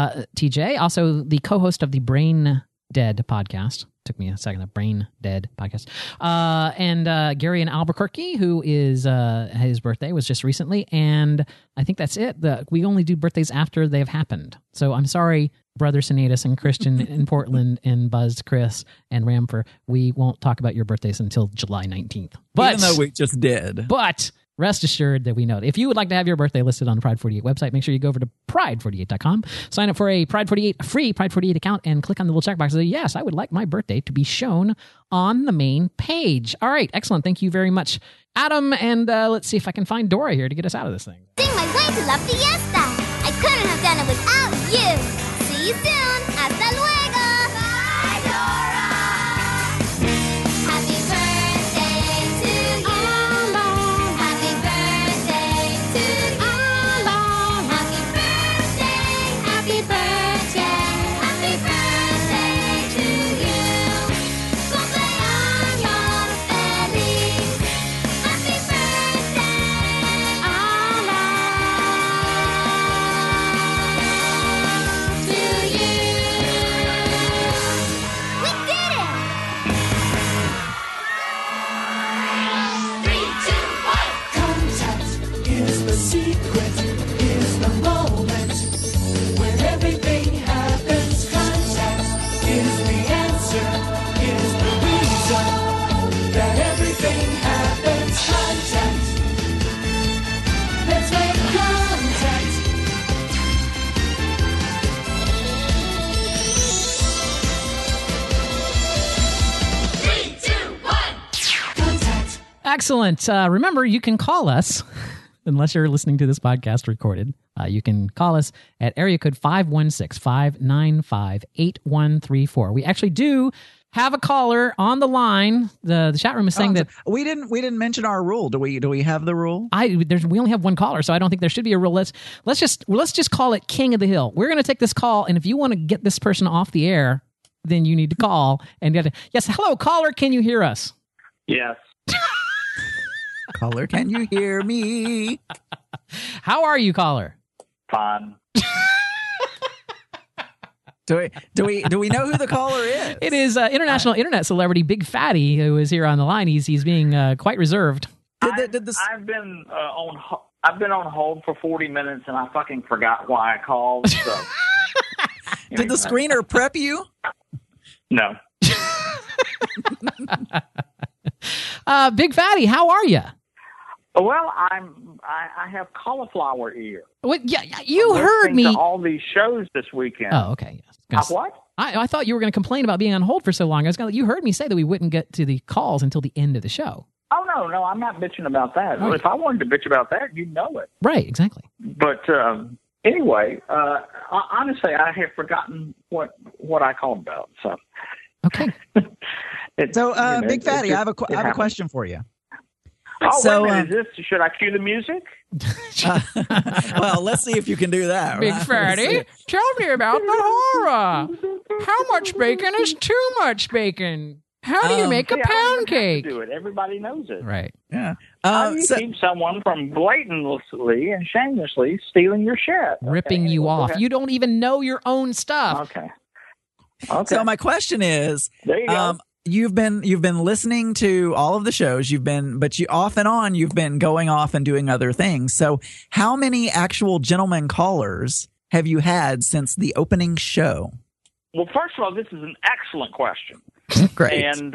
TJ, also the co-host of the Brain Dead podcast. Took me a second. The Brain Dead podcast. And Gary in Albuquerque, who is his birthday was just recently, and I think that's it. We only do birthdays after they've happened. So I'm sorry, Brother Sinatus and Christian in Portland and Buzzed Chris and Ramfer. We won't talk about your birthdays until July 19th. But, even though we just did. But rest assured that we know. If you would like to have your birthday listed on the Pride 48 website, make sure you go over to pride48.com, sign up for a Pride 48 free Pride 48 account, and click on the little checkbox and say, yes, I would like my birthday to be shown on the main page. All right, excellent. Thank you very much, Adam. And let's see if I can find Dora here to get us out of this thing. Sing my way to La Fiesta. I couldn't have done it without you. See you soon. Hasta luego. Bye, Dora. Happy birthday to you. Happy birthday to you. Happy birthday. Happy birthday. Happy birthday to you. Cumpleaños feliz. Happy birthday. To you. We did it! 3, 2, 1. Contact is the secret, is the moment when everything happens. Contact is the answer, is the reason that everything happens. Contact. Let's make contact. Contact. Excellent. Remember, you can call us, unless you're listening to this podcast recorded. You can call us at area code 516-595-8134. We actually do have a caller on the line. The chat room is saying that we didn't mention our rule. Do we have the rule? We only have one caller, so I don't think there should be a rule. Let's just call it King of the Hill. We're going to take this call, and if you want to get this person off the air, then you need to call and get it. Yes, hello, caller. Can you hear us? Yes. Caller, can you hear me? How are you, caller? Fine. Do we know who the caller is? It is international internet celebrity Big Fatty, who is here on the line. He's being quite reserved. I've been on hold for 40 minutes and I fucking forgot why I called. So did the screener prep you? No. Big Fatty, how are you? Well, I have cauliflower ear. What? Yeah, you heard me. To all these shows this weekend. Oh, okay. Yes. What? I thought you were going to complain about being on hold for so long. You heard me say that we wouldn't get to the calls until the end of the show. Oh, no, I'm not bitching about that. Well, if I wanted to bitch about that, you'd know it. Right, exactly. But anyway, honestly, I have forgotten what I called about. So okay. Big Fatty, I have a question for you. Oh, so, wait a minute. Should I cue the music? Well, let's see if you can do that. Big right? Fatty, tell me about the horror. How much bacon is too much bacon? How do you make a pound cake? Do it. Everybody knows it. Right. Yeah. How do you keep someone from blatantly and shamelessly stealing your shit? Ripping you off. You don't even know your own stuff. Okay. So my question is, there you go. You've been listening to all of the shows. But you off and on, you've been going off and doing other things. So how many actual gentlemen callers have you had since the opening show? Well, first of all, this is an excellent question. Great. And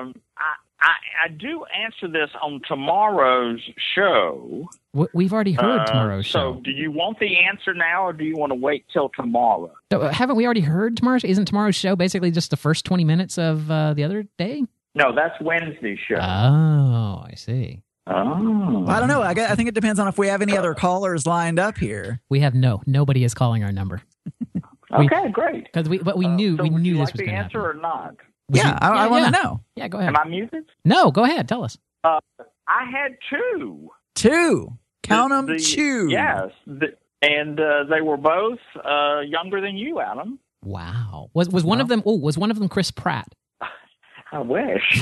I do answer this on tomorrow's show. We've already heard tomorrow's show. So do you want the answer now, or do you want to wait till tomorrow? Haven't we already heard tomorrow's? Isn't tomorrow's show basically just the first 20 minutes of the other day? No, that's Wednesday's show. Oh, I see. Oh. Well, I don't know. I think it depends on if we have any other callers lined up here. We have nobody is calling our number. Okay, great. Because we knew so we would knew you this like was the going to answer happen. or not? I want to know. Yeah, go ahead. Am I muted? No, go ahead. Tell us. I had two. Two. Count them. Two. Yes, and they were both younger than you, Adam. Wow. Was one of them? Oh, was one of them Chris Pratt? I wish.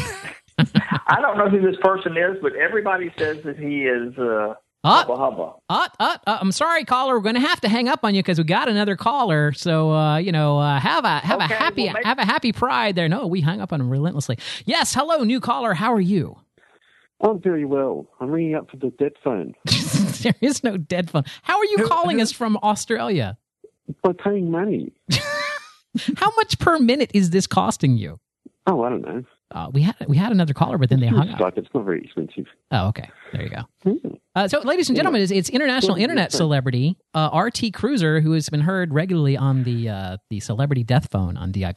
I don't know who this person is, but everybody says that he is hubba hubba. I'm sorry, caller. We're going to have to hang up on you because we got another caller. So have a happy Pride there. No, we hung up on him relentlessly. Yes, hello, new caller. How are you? I'm very well. I'm ringing up for the dead phone. There is no dead phone. How are you calling us from Australia? By paying money. How much per minute is this costing you? Oh, I don't know. We had another caller, but then they hung up. It's not very expensive. Oh, okay. There you go. So, ladies and gentlemen, it's international internet celebrity RT Cruiser, who has been heard regularly on the Celebrity Death Phone on DI+.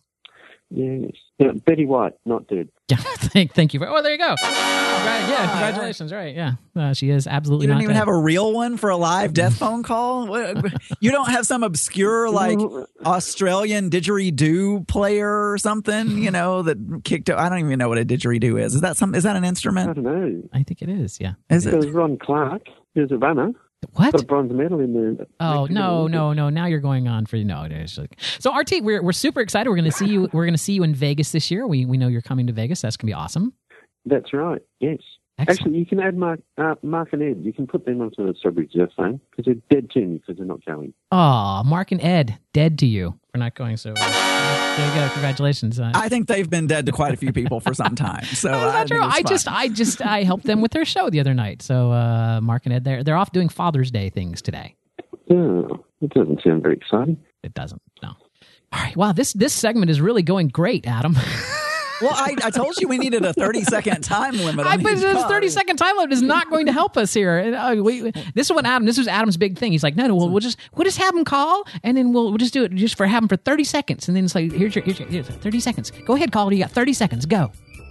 Yes. Yeah, Betty White, not dead. Yeah, thank you. Oh, there you go. Right, yeah, congratulations. Right, yeah. She is absolutely You don't not even dead. have a real one for a live death phone call? You don't have some obscure, Australian didgeridoo player or something, that kicked I don't even know what a didgeridoo is. Is that an instrument? I don't know. I think it is, yeah. Is it? There's Ron Clark. He's a runner. What? Got a bronze medal in there. Oh, no. Now you're going on for So RT, we're super excited. We're going to see you. We're going to see you in Vegas this year. We know you're coming to Vegas. That's going to be awesome. That's right. Yes. Excellent. Actually, you can add Mark and Ed. You can put them onto the Celebrity Death Phone because they're dead to me because they're not going. Oh, Mark and Ed, dead to you for not going. So there you go. Congratulations. I think they've been dead to quite a few people for some time. So that's not true. I helped them with their show the other night. So Mark and Ed, they're off doing Father's Day things today. Oh, it doesn't sound very exciting. It doesn't. No. All right. Wow. This segment is really going great, Adam. Well, I told you we needed a 30-second time limit. But this 30-second time limit is not going to help us here. This was Adam's big thing. He's like, no, we'll just have him call, and then we'll just do it just for have him for 30 seconds, and then it's like, here's 30 seconds. Go ahead, caller. You got 30 seconds. Go.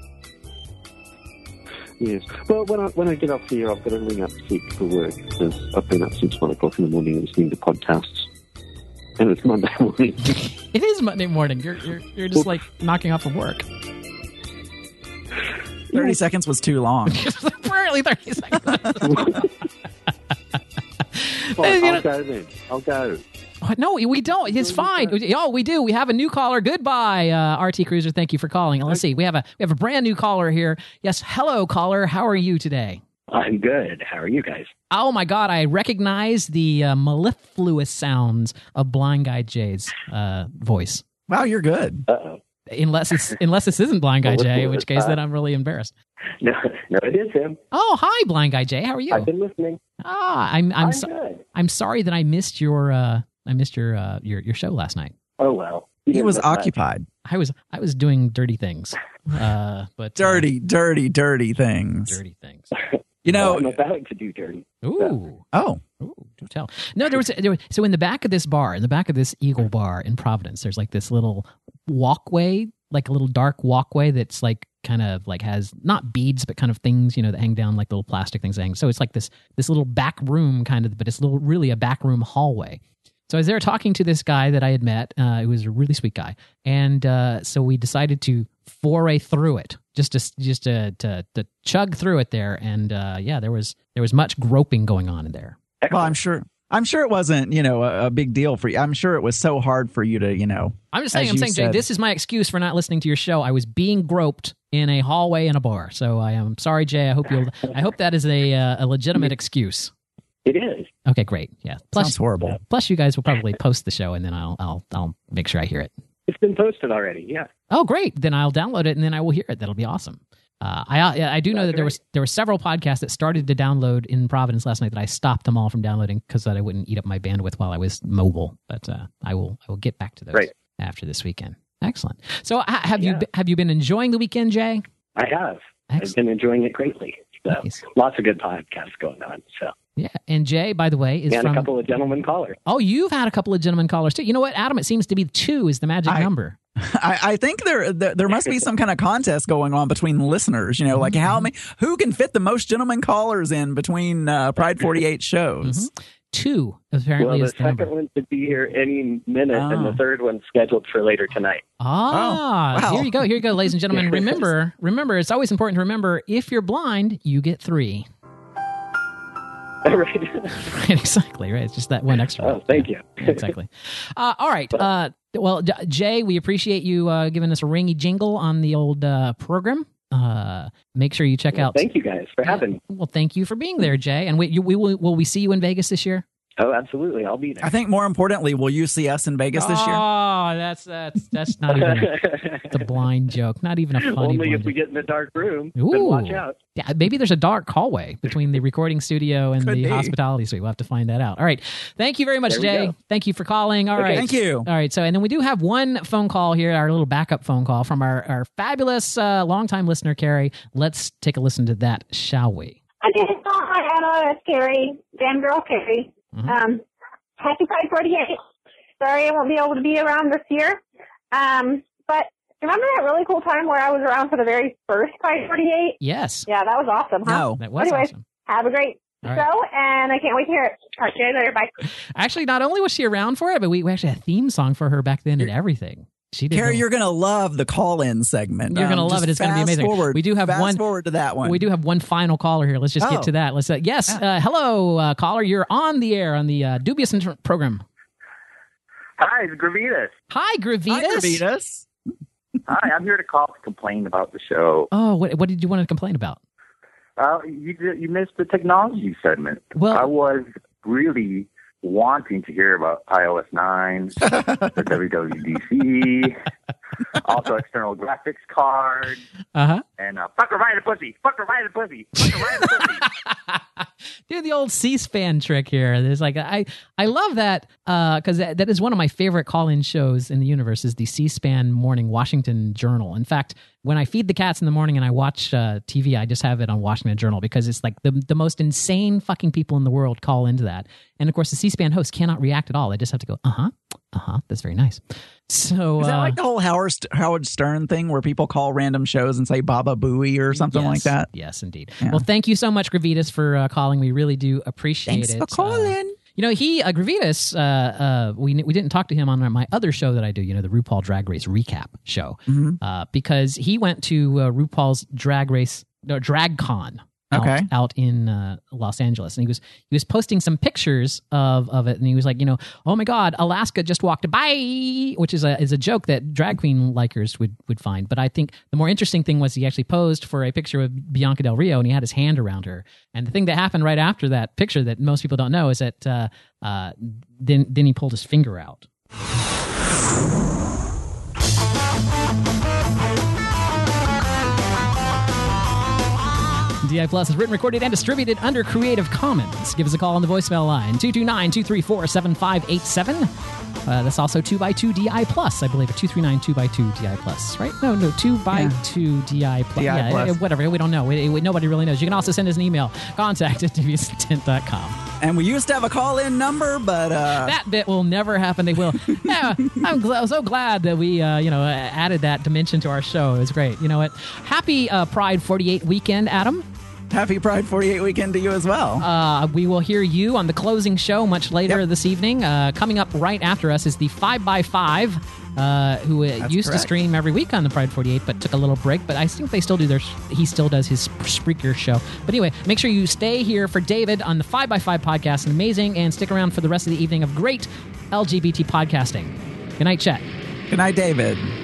Yes. Well, when I get off here, I've got to ring up sick for work because I've been up since 1 o'clock in the morning listening to podcasts. And it's Monday morning. It is Monday morning. You're just like knocking off of work. 30 seconds was too long. Apparently 30 seconds. I'll go then. I'll go. No, we don't. It's fine. Oh, we do. We have a new caller. Goodbye, RT Cruiser. Thank you for calling. Let's see. We have a brand new caller here. Yes. Hello, caller. How are you today? I'm good. How are you guys? Oh my God! I recognize the mellifluous sounds of Blind Guy Jay's voice. Wow, you're good. Uh-oh. Unless this isn't Blind Guy Jay, in which case then I'm really embarrassed. No, it is him. Oh, hi, Blind Guy Jay. How are you? I've been listening. I'm good. I'm sorry that I missed your show last night. Oh well. He was occupied. I was doing dirty things. But dirty things. Dirty things. You know, I'm about to do dirty. Ooh. Oh. Ooh, do tell. No, there was so in the back of this bar, in the back of this Eagle Bar in Providence, there's like this little walkway, like a little dark walkway that's like kind of like has not beads but kind of things, that hang down, like little plastic things that hang. So it's like this little back room kind of, but it's really a back room hallway. So I was there talking to this guy that I had met. It was a really sweet guy, and so we decided to foray through it, just to chug through it there. And there was much groping going on in there. Well, I'm sure it wasn't a big deal for you. I'm sure it was so hard for you to I'm saying, Jay, this is my excuse for not listening to your show. I was being groped in a hallway in a bar. So I am sorry, Jay. I hope that is a legitimate excuse. It is. Okay, great. Yeah. Plus, sounds horrible. Plus, you guys will probably post the show, and then I'll make sure I hear it. It's been posted already. Yeah. Oh, great. Then I'll download it, and then I will hear it. That'll be awesome. I do know that there were several podcasts that started to download in Providence last night that I stopped them all from downloading because I wouldn't eat up my bandwidth while I was mobile. But I will get back to those after this weekend. Excellent. So have you been enjoying the weekend, Jay? I have. Excellent. I've been enjoying it greatly. So Nice. Lots of good podcasts going on. So. Yeah, and Jay, by the way, is and from... a couple of gentlemen callers. Oh, you've had a couple of gentlemen callers, too. You know what, Adam? It seems to be 2 is the magic number. I think there must be some kind of contest going on between listeners. Like who can fit the most gentlemen callers in between Pride 48 shows? 2 apparently is the number. The second one should be here any minute, and the third one's scheduled for later tonight. Wow. Here you go, ladies and gentlemen. Remember, it's always important to remember, if you're blind, you get 3. Right, exactly. Right, it's just that one extra. Oh, thank you. Exactly. All right. Well, Jay, we appreciate you giving us a ringy jingle on the old program. Make sure you check out. Thank you guys for having me. Well, thank you for being there, Jay. And will we see you in Vegas this year? Oh, absolutely. I'll be there. I think more importantly, will you see us in Vegas this year? Oh, that's not even a blind joke. Not even a funny Only if we get in the dark room. Then watch out. Yeah, maybe there's a dark hallway between the recording studio and the hospitality suite. We'll have to find that out. All right. Thank you very much, Jay. Thank you for calling. All right. Thank you. All right. So, and then we do have one phone call here, our little backup phone call from our fabulous longtime listener, Carrie. Let's take a listen to that, shall we? Okay. Hi, Anna. It's Carrie. Damn girl, Carrie. Happy Pride 48. Sorry I won't be able to be around this year. But remember that really cool time where I was around for the very first Pride 48? Yes. Yeah, that was awesome, huh? No, that was Anyways, awesome. Have a great show, and I can't wait to hear it. Talk to you later. Bye. Actually, not only was she around for it, but we actually had a theme song for her back then and everything. Carrie, you're going to love the call-in segment. You're going to love it. It's going to be amazing. Forward, we do have fast forward to that one. We do have one final caller here. Let's just get to that. Let's. Hello, caller. You're on the air on the Dubious program. Hi, it's Gravitas. Hi, Gravitas. Hi, I'm here to call to complain about the show. Oh, what did you want to complain about? You missed the technology segment. Well, I was really wanting to hear about iOS 9, the WWDC, also external graphics card, and fuck her right in the pussy, fuck her right in the pussy, fuck her right in the pussy. Do the old C-SPAN trick here. There's like I love that because that is one of my favorite call-in shows in the universe is the C-SPAN Morning Washington Journal. In fact, when I feed the cats in the morning and I watch TV, I just have it on Washington Journal because it's like the most insane fucking people in the world call into that. And of course, the C-SPAN host cannot react at all. They just have to go, that's very nice. So is that like the whole Howard Stern thing where people call random shows and say Baba Booey or something like that? Yes, indeed. Yeah. Well, thank you so much, Gravitas, for calling. We really do appreciate it. Thanks for calling. Gravitas, we didn't talk to him on my other show that I do, the RuPaul Drag Race recap show, because he went to RuPaul's DragCon. Out in Los Angeles, and he was posting some pictures of it, and he was like, oh my God, Alaska just walked by, which is a joke that drag queen likers would find. But I think the more interesting thing was he actually posed for a picture of Bianca Del Rio, and he had his hand around her. And the thing that happened right after that picture that most people don't know is that then he pulled his finger out. DI Plus is written, recorded, and distributed under Creative Commons. Give us a call on the voicemail line, 229-234-7587. That's also 2x2DI Plus, I believe, 239 2x2DI Plus, right? No, 2x2DI Plus. DI Plus. Whatever. We don't know. Nobody really knows. You can also send us an email, contact@dubiousIntent.com. And we used to have a call-in number, but that bit will never happen. They will. Yeah, I'm so glad that we added that dimension to our show. It was great. You know what? Happy Pride 48 weekend, Adam. Happy Pride 48 weekend to you as well. We will hear you on the closing show much later this evening. Coming up right after us is the 5x5, who used to stream every week on the Pride 48, but took a little break. But I think they still do he still does his Spreaker show. But anyway, make sure you stay here for David on the 5x5 podcast. Amazing. And stick around for the rest of the evening of great LGBT podcasting. Good night, Chet. Good night, David.